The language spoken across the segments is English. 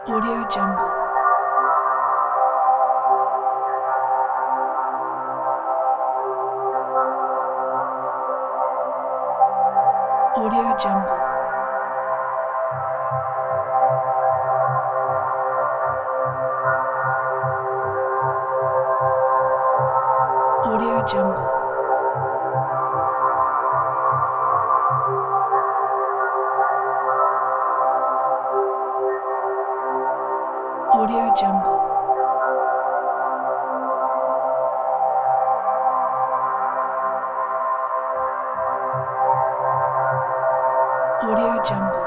Audio Jungle. Audio Jungle. Audio Jungle. Audio Jungle. Audio Jungle.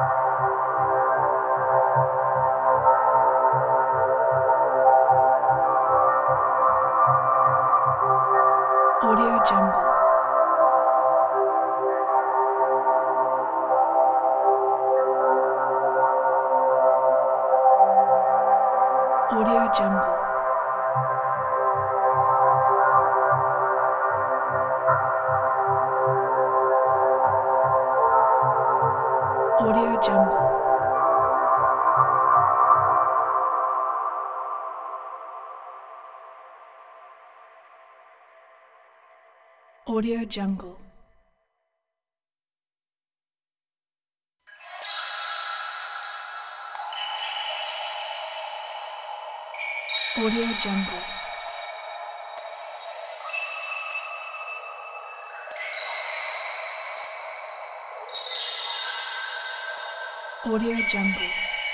Audio Jungle. Audio Jungle. Audio Jungle. Audio Jungle. Audio Jungle. Audio Jungle.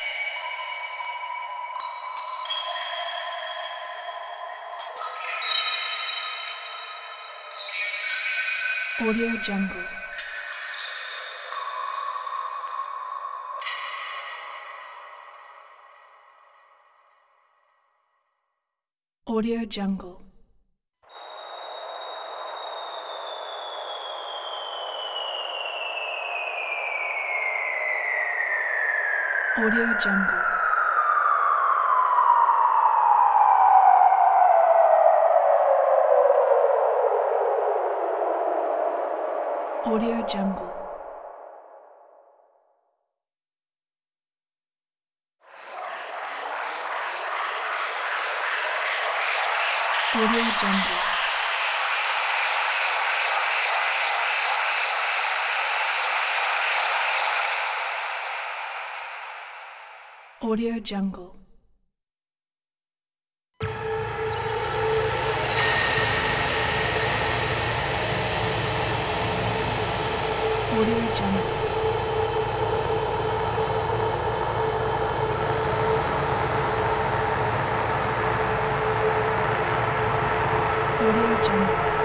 Audio Jungle. Audio Jungle. Audio Jungle. Audio Jungle. Audio Jungle. Audio Jungle. Audio Jungle. Audio Jungle.